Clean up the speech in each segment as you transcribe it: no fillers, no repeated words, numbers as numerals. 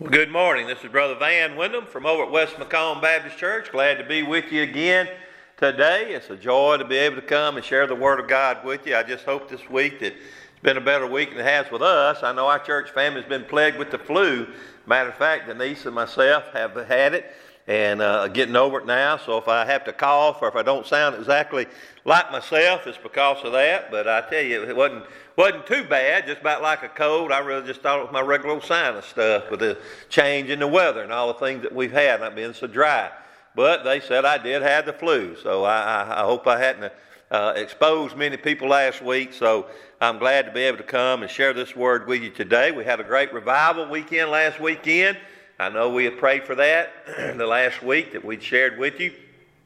Well, good morning. This is Brother Van Wyndham from over at West Macomb Baptist Church. Glad to be with you again today. It's a joy to be able to come and share the Word of God with you. I just hope this week that it's been a better week than it has with us. I know our church family has been plagued with the flu. Matter of fact, Denise and myself have had it and getting over it now. So if I have to cough or if I don't sound exactly like myself, it's because of that. But I tell you, it wasn't too bad, just about like a cold. I really just thought it was my regular old sinus stuff with the change in the weather and all the things that we've had, not being so dry. But they said I did have the flu, so I hope I hadn't exposed many people last week. So I'm glad to be able to come and share this word with you today. We had a great revival weekend last weekend. I know we had prayed for that the last week that we'd shared with you.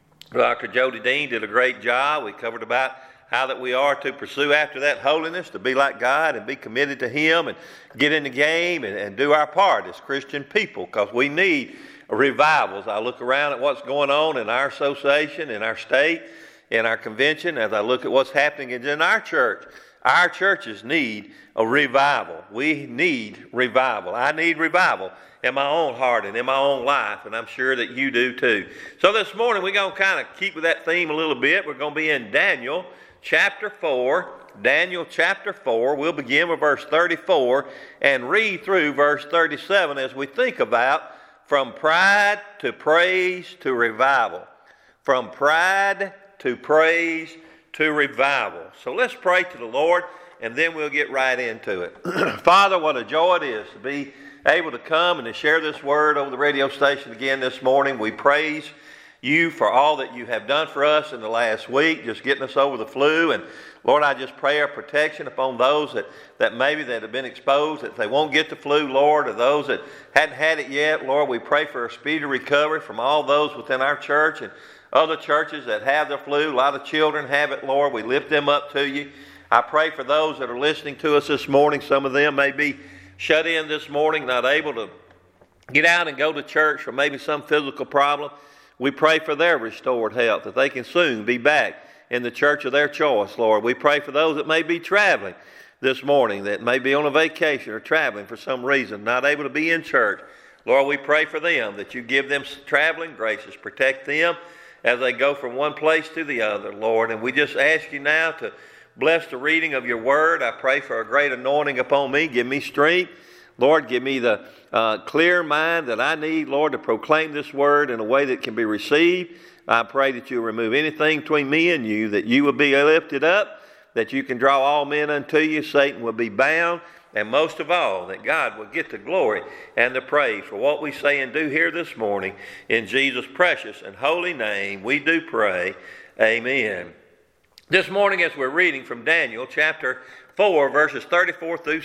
Dr. Jody Dean did a great job. We covered about how that we are to pursue after that holiness, to be like God and be committed to Him and get in the game and do our part as Christian people, because we need revivals. I look around at what's going on in our association, in our state, in our convention, as I look at what's happening in our church. Our churches need a revival. We need revival. I need revival in my own heart and in my own life, and I'm sure that you do too. So this morning we're going to kind of keep with that theme a little bit. We're going to be in Daniel chapter 4. Daniel chapter 4. We'll begin with verse 34 and read through verse 37 as we think about from pride to praise to revival. From pride to praise to revival. So let's pray to the Lord, and then we'll get right into it. Father, what a joy it is to be able to come and to share this word over the radio station again this morning. We praise you for all that you have done for us in the last week, just getting us over the flu. And Lord, I just pray a protection upon those that maybe that have been exposed, that they won't get the flu, Lord, or those that hadn't had it yet. Lord, we pray for a speedy recovery from all those within our church and other churches that have the flu. A lot of children have it, Lord. We lift them up to you. I pray for those that are listening to us this morning. Some of them may be shut in this morning, not able to get out and go to church for maybe some physical problem. We pray for their restored health, that they can soon be back in the church of their choice, Lord. We pray for those that may be traveling this morning, that may be on a vacation or traveling for some reason, not able to be in church. Lord, we pray for them, that you give them traveling graces, protect them as they go from one place to the other, Lord. And we just ask you now to bless the reading of your word. I pray for a great anointing upon me. Give me strength. Lord, give me the clear mind that I need, Lord, to proclaim this word in a way that can be received. I pray that you'll remove anything between me and you, that you will be lifted up, that you can draw all men unto you, Satan will be bound, and most of all, that God will get the glory and the praise for what we say and do here this morning. In Jesus' precious and holy name, we do pray. Amen. This morning, as we're reading from Daniel chapter 4, verses 34 through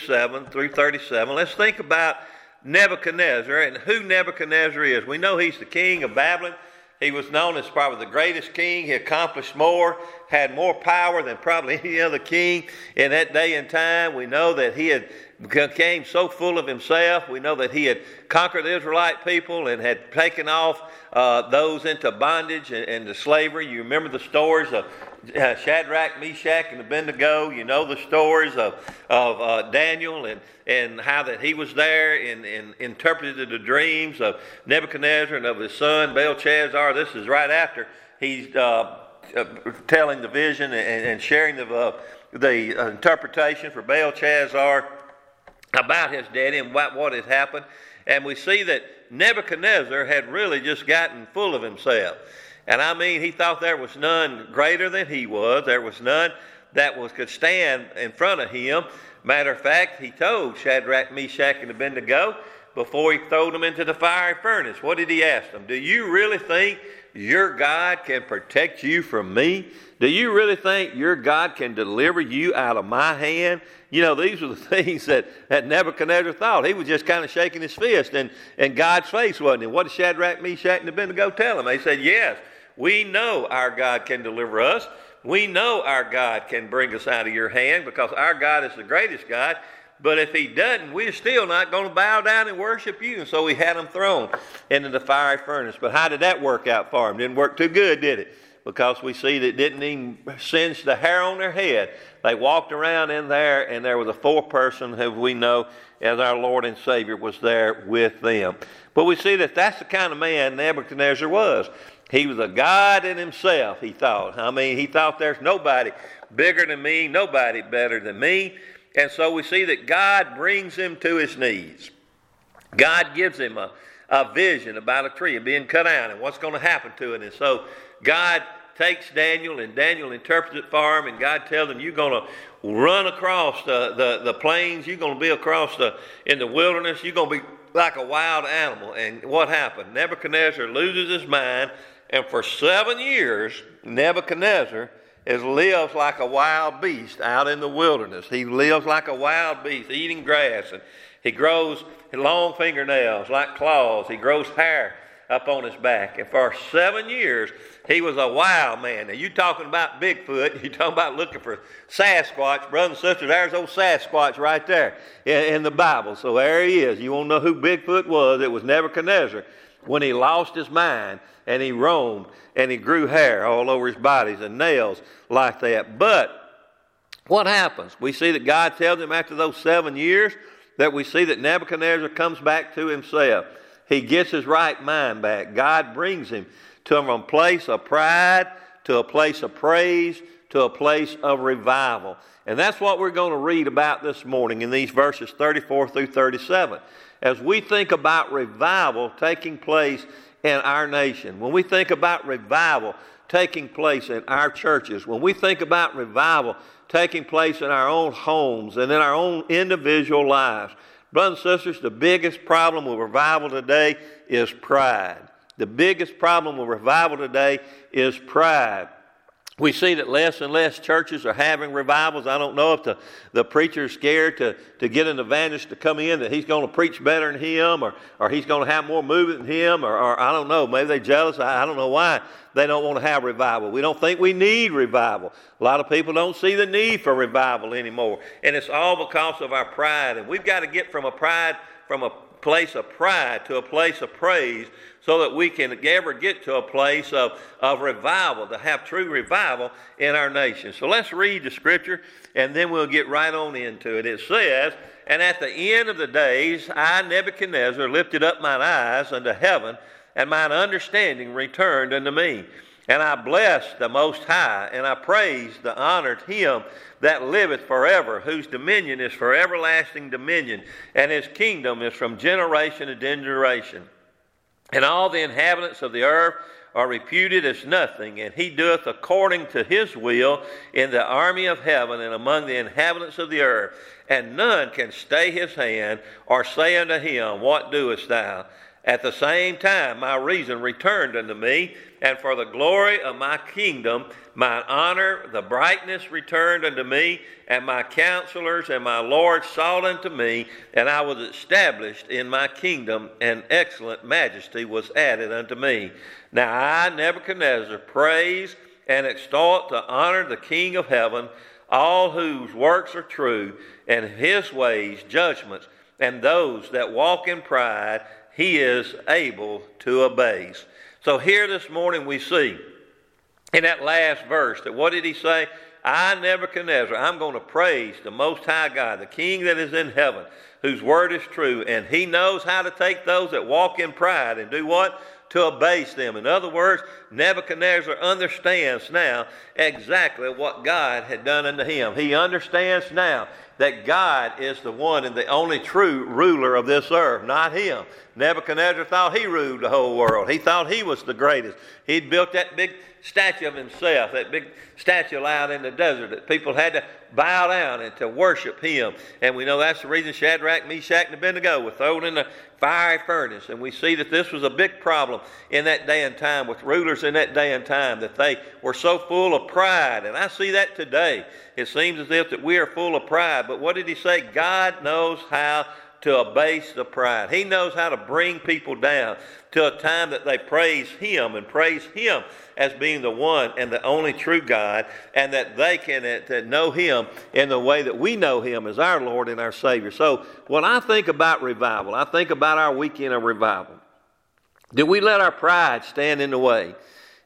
37, let's think about Nebuchadnezzar and who Nebuchadnezzar is. We know he's the king of Babylon. He was known as probably the greatest king. He accomplished more, had more power than probably any other king in that day and time. We know that he had became so full of himself. We know that he had conquered the Israelite people and had taken off those into bondage and to slavery. You remember the stories of Shadrach, Meshach, and Abednego. You know the stories of Daniel and how that he was there and interpreted the dreams of Nebuchadnezzar and of his son Belshazzar. This is right after he's telling the vision and sharing the interpretation for Belshazzar about his daddy and what had happened. And we see that Nebuchadnezzar had really just gotten full of himself. And I mean, he thought there was none greater than he was. There was none that could stand in front of him. Matter of fact, he told Shadrach, Meshach, and Abednego before he threw them into the fiery furnace. What did he ask them? Do you really think your God can protect you from me? Do you really think your God can deliver you out of my hand? You know, these were the things that Nebuchadnezzar thought. He was just kind of shaking his fist in God's face, wasn't he? What did Shadrach, Meshach, and Abednego tell him? They said, yes, we know our God can deliver us. We know our God can bring us out of your hand because our God is the greatest God. But if he doesn't, we're still not going to bow down and worship you. And so he had them thrown into the fiery furnace. But how did that work out for him? Didn't work too good, did it? because we see that it didn't even singe the hair on their head. They walked around in there, and there was a fourth person who we know as our Lord and Savior was there with them. But we see that that's the kind of man Nebuchadnezzar was. He was a God in himself, he thought. I mean, he thought there's nobody bigger than me, nobody better than me. And so we see that God brings him to his knees. God gives him a vision about a tree and being cut down and what's going to happen to it. And so God takes Daniel, and Daniel interprets it for him, and God tells him, you're going to run across the plains, you're going to be in the wilderness, you're going to be like a wild animal. And what happened? Nebuchadnezzar loses his mind, and for 7 years, Nebuchadnezzar lives like a wild beast out in the wilderness. He lives like a wild beast, eating grass, and he grows long fingernails like claws. He grows hair up on his back. And for 7 years, he was a wild man. Now, you talking about Bigfoot, you talking about looking for Sasquatch. Brothers and sisters, there's old Sasquatch right there in the Bible. So there he is. You won't know who Bigfoot was. It was Nebuchadnezzar when he lost his mind and he roamed and he grew hair all over his bodies and nails like that. But what happens? We see that God tells him after those 7 years that we see that Nebuchadnezzar comes back to himself. He gets his right mind back. God brings him from a place of pride to a place of praise to a place of revival. And that's what we're going to read about this morning in these verses 34 through 37. As we think about revival taking place in our nation, when we think about revival taking place in our churches, when we think about revival taking place in our own homes and in our own individual lives, brothers and sisters, the biggest problem with revival today is pride. The biggest problem with revival today is pride. We see that less and less churches are having revivals. I don't know if the preacher is scared to get an evangelist to come in, that he's going to preach better than him, or he's going to have more movement than him, or I don't know. Maybe they're jealous. I don't know why they don't want to have revival. We don't think we need revival. A lot of people don't see the need for revival anymore. And it's all because of our pride. And we've got to get from a place of pride to a place of praise, so that we can ever get to a place of revival, to have true revival in our nation. So let's read the scripture, and then we'll get right on into it. It says, and at the end of the days, I, Nebuchadnezzar, lifted up mine eyes unto heaven, and mine understanding returned unto me. And I blessed the Most High, and I praised the honored Him that liveth forever, whose dominion is for everlasting dominion, and His kingdom is from generation to generation. And all the inhabitants of the earth are reputed as nothing, and He doeth according to His will in the army of heaven and among the inhabitants of the earth. And none can stay His hand, or say unto Him, What doest thou? At the same time my reason returned unto me, and for the glory of my kingdom, mine honor, the brightness returned unto me, and my counselors and my Lord sought unto me, and I was established in my kingdom, and excellent majesty was added unto me. Now I, Nebuchadnezzar, praise and extol to honor the King of heaven, all whose works are true, and His ways judgments, and those that walk in pride He is able to abase. So here this morning we see in that last verse that what did he say? I, Nebuchadnezzar, I'm going to praise the Most High God, the King that is in heaven, whose word is true, and He knows how to take those that walk in pride and do what? To abase them. In other words, Nebuchadnezzar understands now exactly what God had done unto him. He understands now that God is the one and the only true ruler of this earth, not him. Nebuchadnezzar thought he ruled the whole world. He thought he was the greatest. He'd built that big statue of himself, that big statue out in the desert that people had to bow down and to worship him. And we know that's the reason Shadrach, Meshach, and Abednego were thrown in the fiery furnace. And we see that this was a big problem in that day and time with rulers in that day and time, that they were so full of pride. And I see that today. It seems as if that we are full of pride. But what did he say? God knows how to abase the pride. He knows how to bring people down to a time that they praise Him and praise Him as being the one and the only true God, and that they can know Him in the way that we know Him as our Lord and our Savior. So when I think about revival, I think about our weekend of revival. Did we let our pride stand in the way?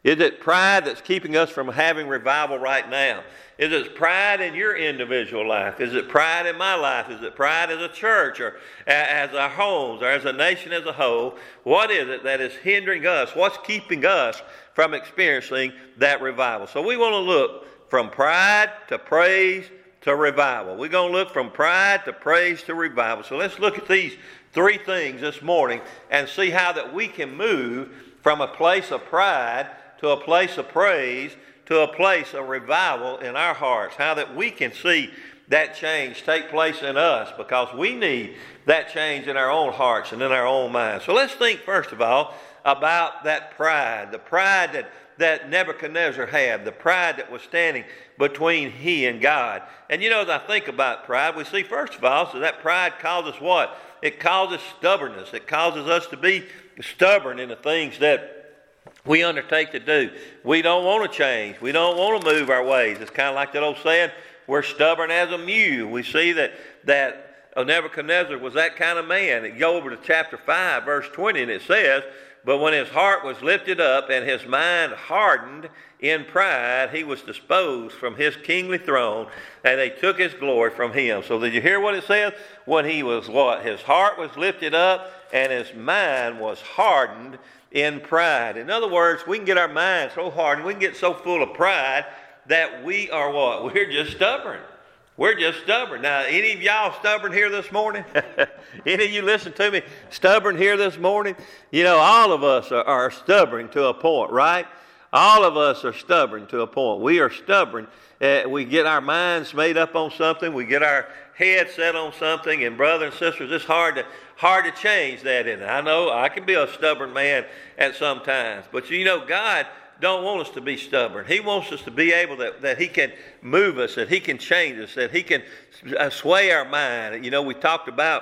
Is it pride that's keeping us from having revival right now? Is it pride in your individual life? Is it pride in my life? Is it pride as a church or as our homes or as a nation as a whole? What is it that is hindering us? What's keeping us from experiencing that revival? So we want to look from pride to praise to revival. We're going to look from pride to praise to revival. So let's look at these three things this morning and see how that we can move from a place of pride to a place of praise to a place of revival in our hearts. How that we can see that change take place in us, because we need that change in our own hearts and in our own minds. So let's think first of all about that pride, the pride that Nebuchadnezzar had, the pride that was standing between he and God. And you know, as I think about pride, we see first of all, so that pride causes what? It causes stubbornness. It causes us to be stubborn in the things that we undertake to do. We don't want to change. We don't want to move our ways. It's kind of like that old saying, we're stubborn as a mule. We see that Nebuchadnezzar was that kind of man. You go over to chapter 5, verse 20, and it says, but when his heart was lifted up and his mind hardened in pride, he was disposed from his kingly throne, and they took his glory from him. So did you hear what it says? When he was what? His heart was lifted up and his mind was hardened in pride. In other words, we can get our minds so hardened, we can get so full of pride that we are what? We're just stubborn. We're just stubborn. Now, any of y'all stubborn here this morning? Any of you listen to me stubborn here this morning? You know, all of us are stubborn to a point, right? All of us are stubborn to a point. We are stubborn. We get our minds made up on something. We get our head set on something. And brothers and sisters, it's hard to change that in it. I know I can be a stubborn man at some times. But you know, God don't want us to be stubborn. He wants us to be able that He can move us, that He can change us, that He can sway our mind. You know, we talked about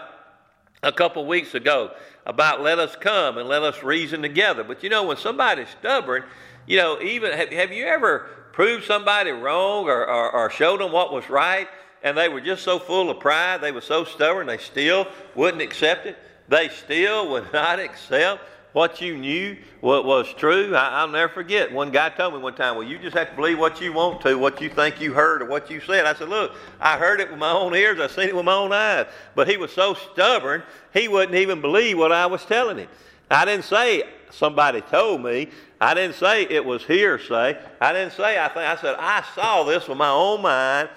a couple weeks ago about let us come and let us reason together. But you know, when somebody's stubborn, you know, even have you ever proved somebody wrong or showed them what was right, and they were just so full of pride, they were so stubborn, they still wouldn't accept it? They still would not accept what you knew what was true. I'll never forget. One guy told me one time, well, you just have to believe what you want to, what you think you heard or what you said. I said, look, I heard it with my own ears. I seen it with my own eyes. But he was so stubborn, he wouldn't even believe what I was telling him. I didn't say somebody told me. I didn't say it was hearsay. I didn't say I think. I said, I saw this with my own eyes.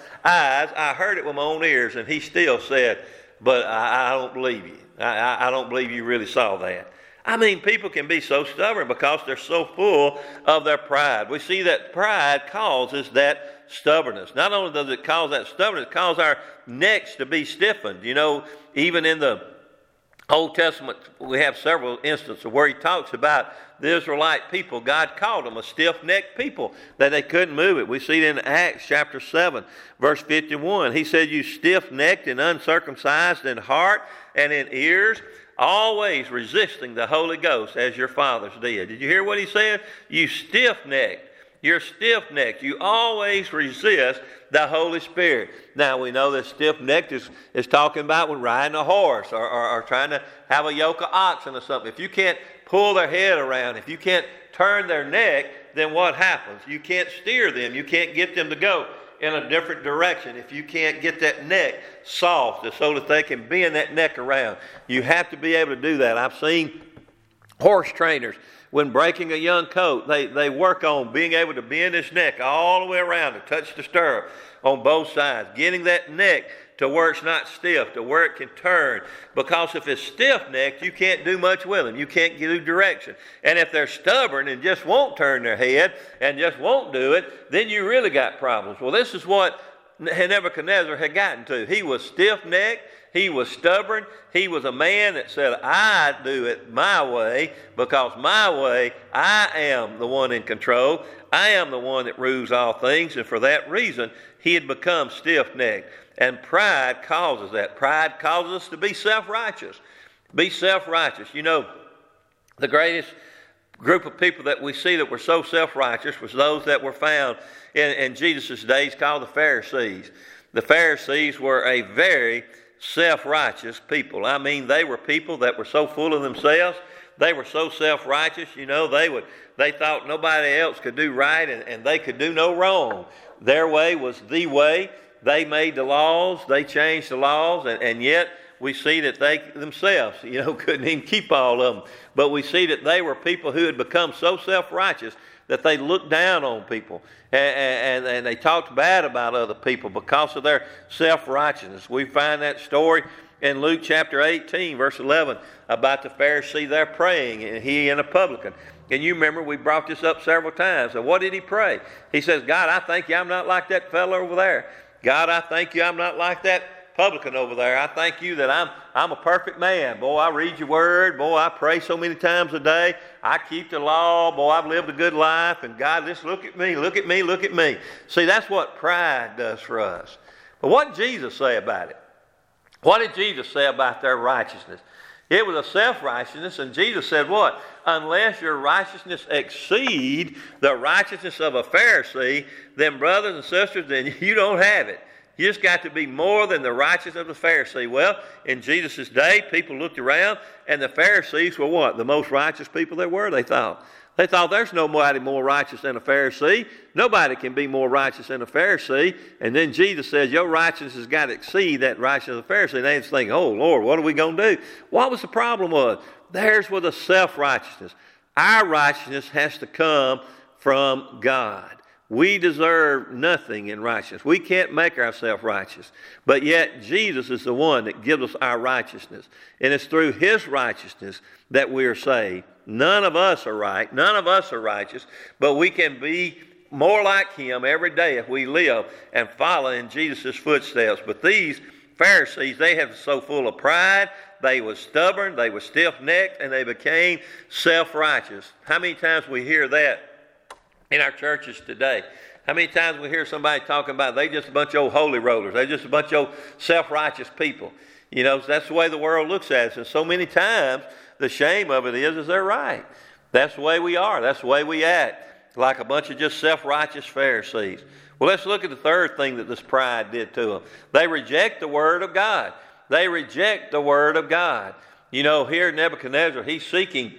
I heard it with my own ears. And he still said, but I don't believe you. I don't believe you really saw that. I mean, people can be so stubborn because they're so full of their pride. We see that pride causes that stubbornness. Not only does it cause that stubbornness, it causes our necks to be stiffened. You know, even in the Old Testament, we have several instances where he talks about the Israelite people. God called them a stiff-necked people, that they couldn't move it. We see it in Acts chapter 7, verse 51. He said, you stiff-necked and uncircumcised in heart and in ears, always resisting the Holy Ghost as your fathers did. Did you hear what he said? You stiff-necked. You're stiff-necked. You always resist the Holy Spirit. Now, we know that stiff-necked is talking about when riding a horse or trying to have a yoke of oxen or something. If you can't pull their head around, if you can't turn their neck, then what happens? You can't steer them. You can't get them to go in a different direction if you can't get that neck soft so that they can bend that neck around. You have to be able to do that. I've seen horse trainers, when breaking a young colt, they work on being able to bend his neck all the way around to touch the stirrup on both sides, getting that neck to where it's not stiff, to where it can turn. Because if it's stiff-necked, you can't do much with them. You can't give direction. And if they're stubborn and just won't turn their head and just won't do it, then you really got problems. Well, this is what Nebuchadnezzar had gotten to. He was stiff-necked. He was stubborn. He was a man that said, I do it my way, because my way, I am the one in control. I am the one that rules all things. And for that reason, he had become stiff-necked. And pride causes that. Pride causes us to be self-righteous. Be self-righteous. You know, the greatest group of people that we see that were so self-righteous was those that were found in Jesus' days, called the Pharisees. The Pharisees were a very self-righteous people. I mean, they were people that were so full of themselves They were so self-righteous, they thought nobody else could do right and they could do no wrong. Their way was the way. They made the laws, they changed the laws, and yet we see that they themselves, couldn't even keep all of them. But we see that they were people who had become so self-righteous that they looked down on people and they talked bad about other people because of their self-righteousness. We find that story in Luke chapter 18, verse 11, about the Pharisee there praying, and he and a publican. And you remember we brought this up several times. And what did he pray? He says, God, I thank you I'm not like that fellow over there. God, I thank you I'm not like that publican over there. I thank you that I'm a perfect man. Boy, I read your word. Boy, I pray so many times a day. I keep the law. Boy, I've lived a good life. And God, just look at me, look at me, look at me. See, that's what pride does for us. But what did Jesus say about it? What did Jesus say about their righteousness? It was a self-righteousness, and Jesus said what? Unless your righteousness exceed the righteousness of a Pharisee, then brothers and sisters, then you don't have it. You just got to be more than the righteousness of the Pharisee. Well, in Jesus' day, people looked around, and the Pharisees were what? The most righteous people there were, they thought. They thought there's nobody more righteous than a Pharisee. Nobody can be more righteous than a Pharisee. And then Jesus says, your righteousness has got to exceed that righteousness of the Pharisee. And they just think, oh, Lord, what are we going to do? What was the problem was? Theirs was a self-righteousness. Our righteousness has to come from God. We deserve nothing in righteousness. We can't make ourselves righteous. But yet Jesus is the one that gives us our righteousness. And it's through his righteousness that we are saved. None of us are right. None of us are righteous. But we can be more like him every day if we live and follow in Jesus' footsteps. But these Pharisees, they have so full of pride. They were stubborn. They were stiff-necked. And they became self-righteous. How many times we hear that in our churches today? How many times we hear somebody talking about they just a bunch of old holy rollers. They're just a bunch of old self-righteous people. That's the way the world looks at us. And so many times the shame of it is they're right. That's the way we are. That's the way we act. Like a bunch of just self-righteous Pharisees. Well, let's look at the third thing that this pride did to them. They reject the Word of God. They reject the Word of God. Here Nebuchadnezzar, he's seeking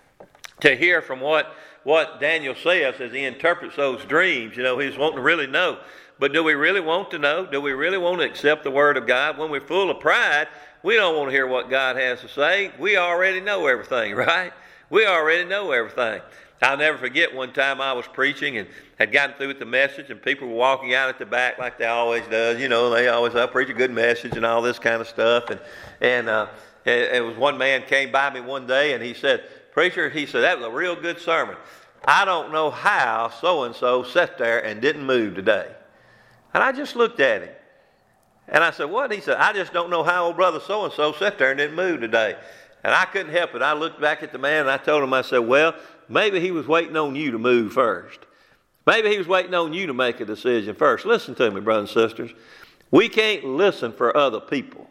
to hear from what Daniel says as he interprets those dreams. He's wanting to really know. But do we really want to know? Do we really want to accept the Word of God? When we're full of pride, we don't want to hear what God has to say. We already know everything, right? We already know everything. I'll never forget one time I was preaching and had gotten through with the message, and people were walking out at the back like they always do. They always preach a good message and all this kind of stuff. And it was one man came by me one day and he said, "Preacher," he said, "that was a real good sermon. I don't know how so-and-so sat there and didn't move today." And I just looked at him. And I said, "What?" He said, "I just don't know how old brother so-and-so sat there and didn't move today." And I couldn't help it. I looked back at the man and I told him, I said, "Well, maybe he was waiting on you to move first. Maybe he was waiting on you to make a decision first." Listen to me, brothers and sisters. We can't listen for other people.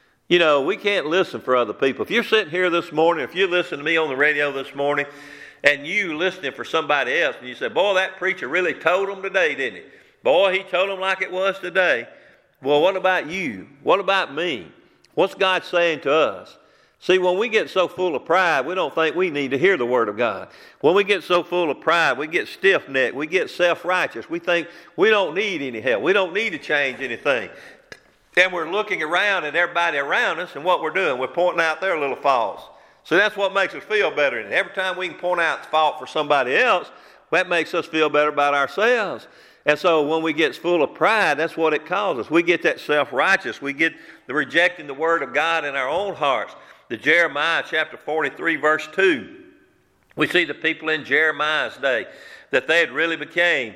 We can't listen for other people. If you're sitting here this morning, if you listen to me on the radio this morning, and you listening for somebody else, and you say, "Boy, that preacher really told them today, didn't he? Boy, he told them like it was today." Well, what about you? What about me? What's God saying to us? See, when we get so full of pride, we don't think we need to hear the Word of God. When we get so full of pride, we get stiff-necked, we get self-righteous. We think we don't need any help. We don't need to change anything. And we're looking around at everybody around us, and what we're doing, we're pointing out their little faults. So that's what makes us feel better. And every time we can point out the fault for somebody else, that makes us feel better about ourselves. And so when we get full of pride, that's what it causes. We get that self-righteous. We get the rejecting the Word of God in our own hearts. The Jeremiah chapter 43, verse 2. We see the people in Jeremiah's day that they had really became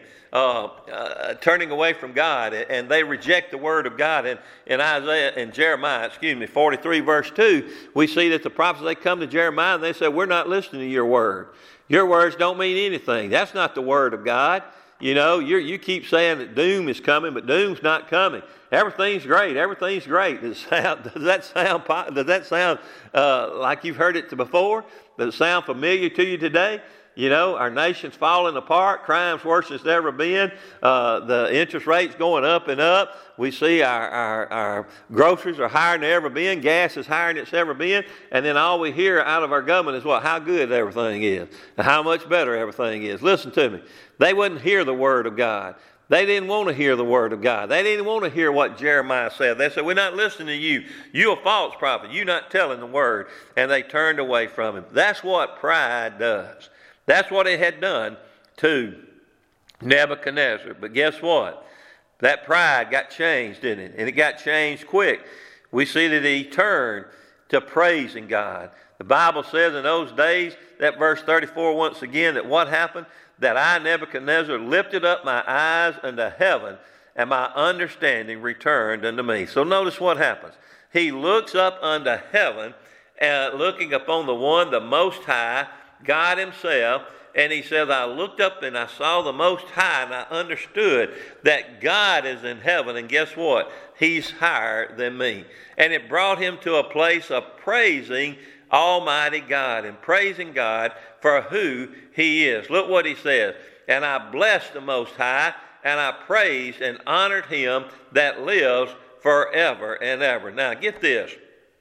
turning away from God, and they reject the Word of God. And in Jeremiah 43, verse 2, we see that the prophets, they come to Jeremiah and they say, "We're not listening to your word. Your words don't mean anything. That's not the Word of God. You keep saying that doom is coming, but doom's not coming. Everything's great. Everything great. Does that sound like you've heard it before? Does it sound familiar to you today?" Our nation's falling apart. Crime's worse than it's ever been. The interest rate's going up and up. We see our groceries are higher than they've ever been. Gas is higher than it's ever been. And then all we hear out of our government is what? How good everything is and how much better everything is. Listen to me. They wouldn't hear the word of God. They didn't want to hear the word of God. They didn't want to hear what Jeremiah said. They said, we're not listening to you. You're a false prophet. You're not telling the word. And they turned away from him. That's what pride does. That's what it had done to Nebuchadnezzar. But guess what? That pride got changed, didn't it? And it got changed quick. We see that he turned to praising God. The Bible says in those days, that verse 34 once again, that what happened? That I, Nebuchadnezzar, lifted up my eyes unto heaven, and my understanding returned unto me. So notice what happens. He looks up unto heaven, looking upon the one, the Most High, God himself, and he says, I looked up and I saw the Most High, and I understood that God is in heaven, and guess what? He's higher than me. And it brought him to a place of praising Almighty God and praising God for who he is. Look what he says. And I blessed the Most High, and I praised and honored him that lives forever and ever. Now get this.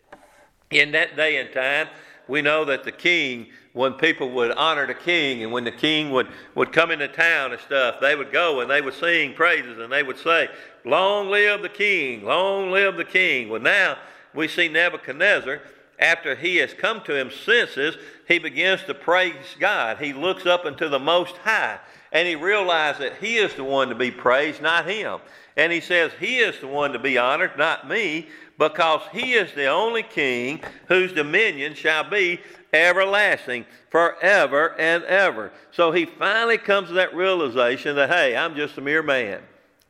In that day and time, we know that the king, when people would honor the king, and when the king would come into town and stuff, they would go and they would sing praises, and they would say, long live the king, long live the king. Well, now we see Nebuchadnezzar, after he has come to his senses, he begins to praise God. He looks up into the Most High, and he realizes that he is the one to be praised, not him. And he says, he is the one to be honored, not me, because he is the only king whose dominion shall be everlasting, forever and ever. So he finally comes to that realization that, hey, I'm just a mere man.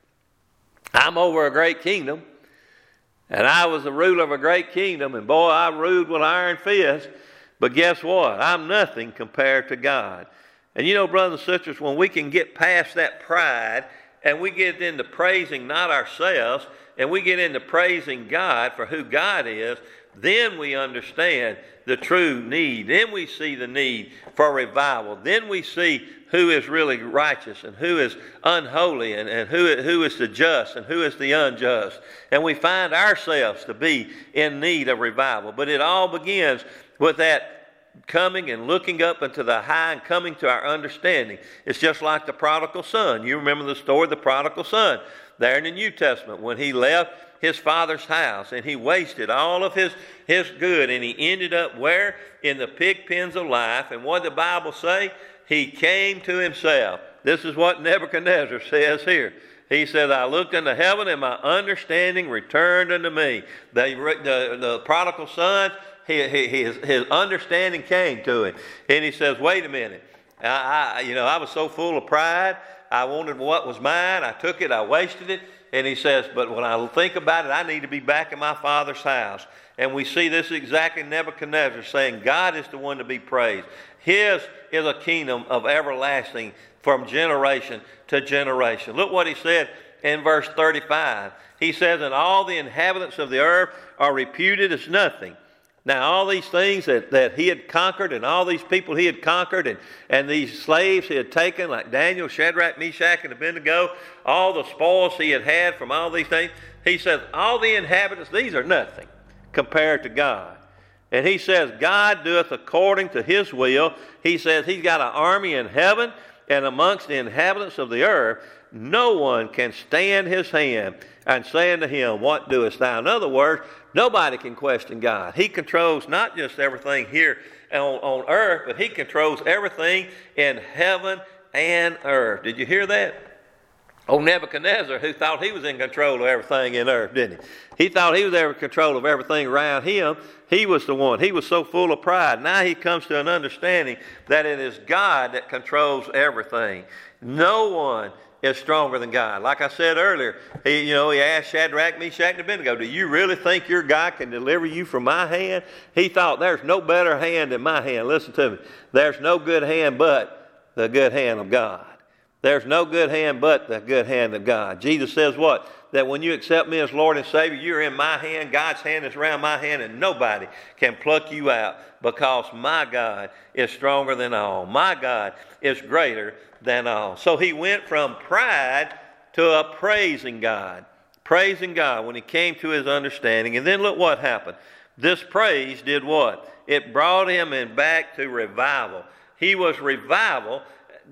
I'm over a great kingdom. And I was the ruler of a great kingdom, and boy, I ruled with iron fist. But guess what? I'm nothing compared to God. And brothers and sisters, when we can get past that pride, and we get into praising not ourselves, and we get into praising God for who God is, then we understand the true need. Then we see the need for revival. Then we see who is really righteous and who is unholy, and who is the just and who is the unjust. And we find ourselves to be in need of revival. But it all begins with that coming and looking up into the high and coming to our understanding. It's just like the prodigal son. You remember the story of the prodigal son there in the New Testament when he left his father's house and he wasted all of his good, and he ended up where? In the pig pens of life. And what did the Bible say? He came to himself. This is what Nebuchadnezzar says here. He says, I looked into heaven, and my understanding returned unto me. The prodigal son, his understanding came to him. And he says, wait a minute. I was so full of pride. I wanted what was mine. I took it. I wasted it. And he says, but when I think about it, I need to be back in my father's house. And we see this exactly in Nebuchadnezzar saying, God is the one to be praised. His is a kingdom of everlasting from generation to generation. Look what he said in verse 35. He says, and all the inhabitants of the earth are reputed as nothing. Now, all these things that he had conquered, and all these people he had conquered, and these slaves he had taken, like Daniel, Shadrach, Meshach, and Abednego, all the spoils he had from all these things, he says, all the inhabitants, these are nothing compared to God. And he says, God doeth according to his will. He says he's got an army in heaven, and amongst the inhabitants of the earth, no one can stand his hand and say unto him, what doest thou? In other words, nobody can question God. He controls not just everything here on earth, but he controls everything in heaven and earth. Did you hear that? Old Nebuchadnezzar, who thought he was in control of everything in earth, didn't he? He thought he was in control of everything around him. He was the one. He was so full of pride. Now he comes to an understanding that it is God that controls everything. No one is stronger than God. Like I said earlier, he asked Shadrach, Meshach, and Abednego, do you really think your God can deliver you from my hand? He thought, there's no better hand than my hand. Listen to me. There's no good hand but the good hand of God. There's no good hand but the good hand of God. Jesus says what? That when you accept me as Lord and Savior, you're in my hand. God's hand is around my hand, and nobody can pluck you out, because my God is stronger than all. My God is greater than all. So he went from pride to a praising God. Praising God when he came to his understanding. And then look what happened. This praise did what? It brought him back to revival. He was revived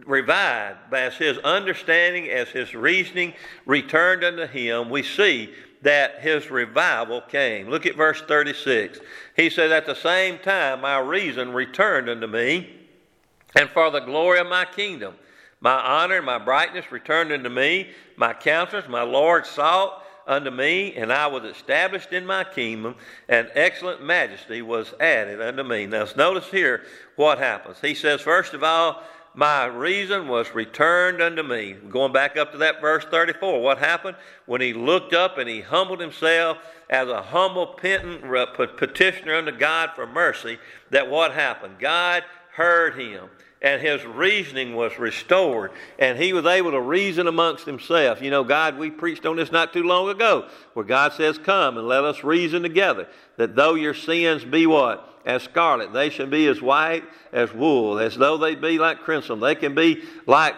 as his understanding, as his reasoning returned unto him. We see that his revival came. Look at verse 36. He said, at the same time my reason returned unto me, and for the glory of my kingdom, my honor and my brightness returned unto me. My counselors, my Lord, sought unto me, and I was established in my kingdom, and excellent majesty was added unto me. Now notice here what happens. He says, first of all, my reason was returned unto me. Going back up to that verse 34, what happened? When he looked up and he humbled himself as a humble penitent petitioner unto God for mercy, that what happened? God heard him, and his reasoning was restored, and he was able to reason amongst himself. You know, God, we preached on this not too long ago, where God says, come and let us reason together, that though your sins be what? As scarlet, they shall be as white as wool. As though they be like crimson, they can be like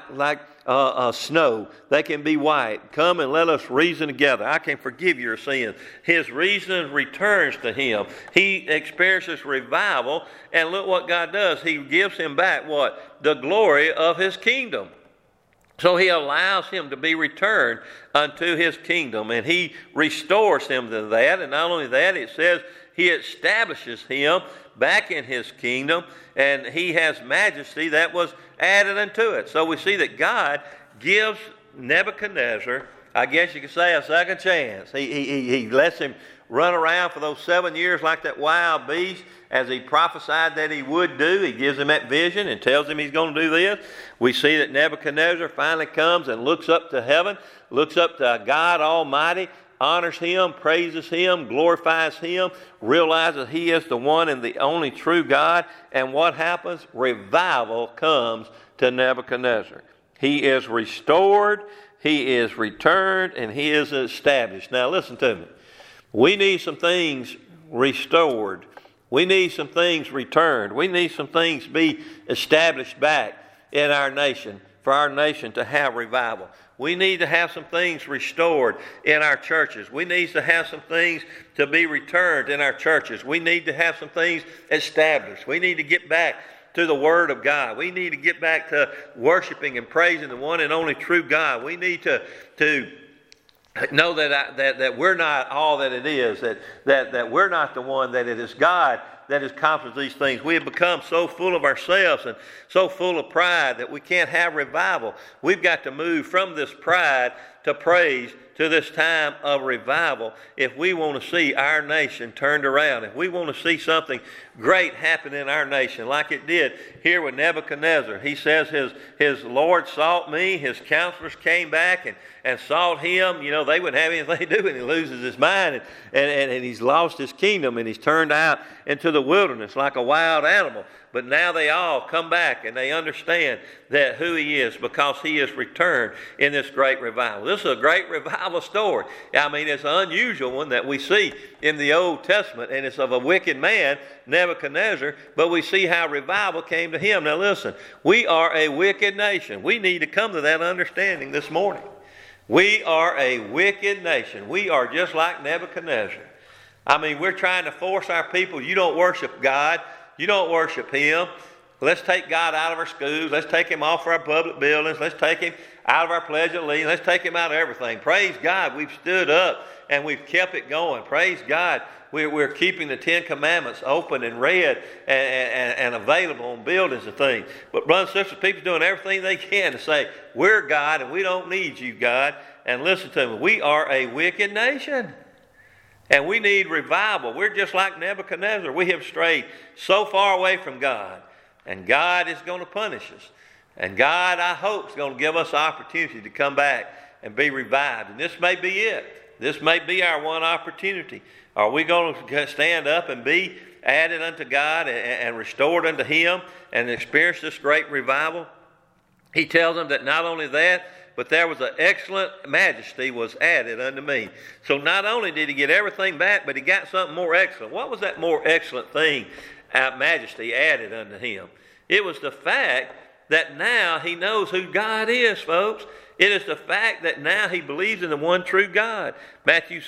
snow. They can be white. Come and let us reason together. I can forgive your sins. His reason returns to him. He experiences revival, and look what God does. He gives him back what? The glory of his kingdom. So he allows him to be returned unto his kingdom, and he restores him to that. And not only that, it says he establishes him back in his kingdom, and he has majesty that was added unto it. So we see that God gives Nebuchadnezzar, I guess you could say, a second chance. He lets him run around for those 7 years like that wild beast, as he prophesied that he would do. He gives him that vision and tells him he's going to do this. We see that Nebuchadnezzar finally comes and looks up to heaven, looks up to God Almighty, honors him, praises him, glorifies him, realizes he is the one and the only true God. And what happens? Revival comes to Nebuchadnezzar. He is restored, he is returned, and he is established. Now listen to me. We need some things restored. We need some things returned. We need some things to be established back in our nation, for our nation to have revival. We need to have some things restored in our churches. We need to have some things to be returned in our churches. We need to have some things established. We need to get back to the Word of God. We need to get back to worshiping and praising the one and only true God. We need to know that we're not all that it is, that we're not the one, that it is God that has accomplished these things. We have become so full of ourselves and so full of pride that we can't have revival. We've got to move from this pride to praise to this time of revival if we want to see our nation turned around. If we want to see something great happen in our nation like it did here with Nebuchadnezzar. He says his Lord sought me, his counselors came back and sought him. You know, they wouldn't have anything to do, and he loses his mind and he's lost his kingdom, and he's turned out into the wilderness like a wild animal. But now they all come back and they understand that who he is, because he is returned in this great revival. This is a great revival story. I mean, it's an unusual one that we see in the Old Testament, and it's of a wicked man, Nebuchadnezzar, but we see how revival came to him. Now listen, we are a wicked nation. We need to come to that understanding this morning. We are a wicked nation. We are just like Nebuchadnezzar. I mean, we're trying to force our people, you don't worship God, you don't worship him. Let's take God out of our schools. Let's take him off our public buildings. Let's take him out of our Pledge of Allegiance. Let's take him out of everything. Praise God, we've stood up and we've kept it going. Praise God, we're keeping the Ten Commandments open and read and available on buildings and things. But brothers and sisters, people doing everything they can to say, we're God and we don't need you, God. And listen to me, we are a wicked nation. And we need revival. We're just like Nebuchadnezzar. We have strayed so far away from God. And God is going to punish us. And God, I hope, is going to give us opportunity to come back and be revived. And this may be it. This may be our one opportunity. Are we going to stand up and be added unto God and restored unto him and experience this great revival? He tells them that not only that, but there was an excellent majesty was added unto me. So not only did he get everything back, but he got something more excellent. What was that more excellent thing, majesty added unto him? It was the fact that now he knows who God is, folks. It is the fact that now he believes in the one true God. Matthew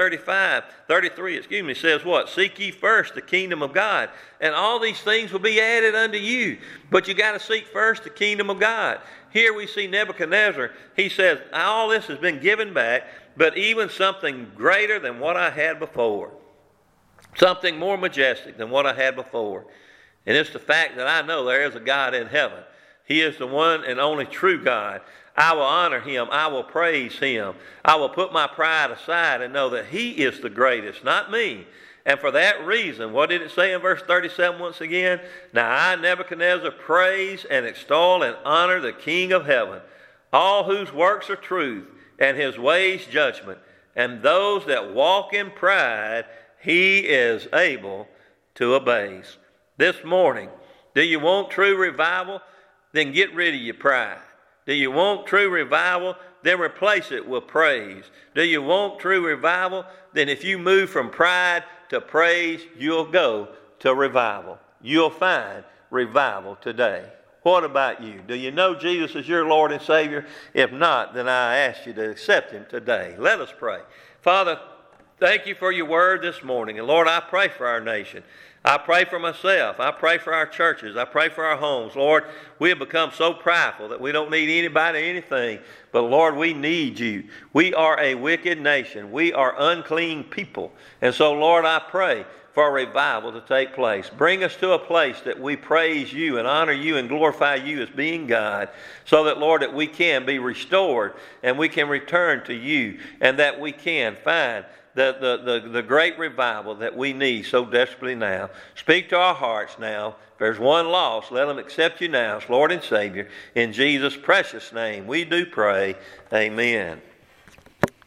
6:33 says what? Seek ye first the kingdom of God, and all these things will be added unto you. But you got to seek first the kingdom of God. Here we see Nebuchadnezzar. He says, all this has been given back, but even something greater than what I had before. Something more majestic than what I had before. And it's the fact that I know there is a God in heaven. He is the one and only true God. I will honor him. I will praise him. I will put my pride aside and know that he is the greatest, not me. And for that reason, what did it say in verse 37 once again? Now I, Nebuchadnezzar, praise and extol and honor the King of heaven, all whose works are truth and his ways judgment. And those that walk in pride, he is able to abase. This morning, do you want true revival? Then get rid of your pride. Do you want true revival? Then replace it with praise. Do you want true revival? Then if you move from pride to praise, you'll go to revival. You'll find revival today. What about you? Do you know Jesus is your Lord and Savior? If not, then I ask you to accept him today. Let us pray. Father, thank you for your word this morning. And Lord, I pray for our nation. I pray for myself. I pray for our churches. I pray for our homes. Lord, we have become so prideful that we don't need anybody or anything. But Lord, we need you. We are a wicked nation. We are unclean people. And so, Lord, I pray for a revival to take place. Bring us to a place that we praise you and honor you and glorify you as being God, so that, Lord, that we can be restored and we can return to you, and that we can find the great revival that we need so desperately now. Speak to our hearts now. If there's one lost, let them accept you now as Lord and Savior. In Jesus' precious name we do pray. Amen.